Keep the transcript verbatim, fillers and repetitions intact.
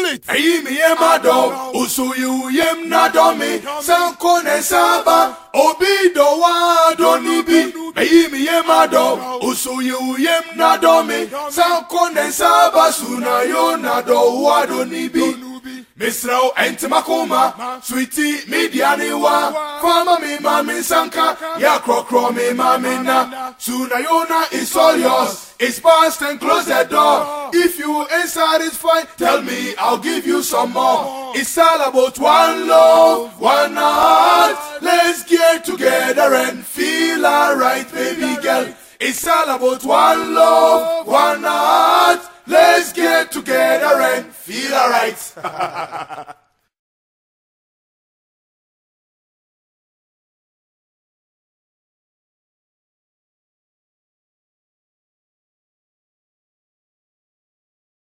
it. Ayi mi ye mado, usuyu yem na domi, sanko ne saba, obi do wa doni bi. Ayi mi ye mado, usuyu yem na domi, sanko ne saba, suna yo na do wa doni bi. Misrao entimakoma, sweetie mediani wa, fama mi mami sanka, ya kro kro mi mami na, suna yo na is all yours. It's past and close the door. If you ain't satisfied, tell me, I'll give you some more. It's all about one love, one heart. Let's get together and feel alright, baby girl. It's all about one love, one heart. Let's get together and feel alright.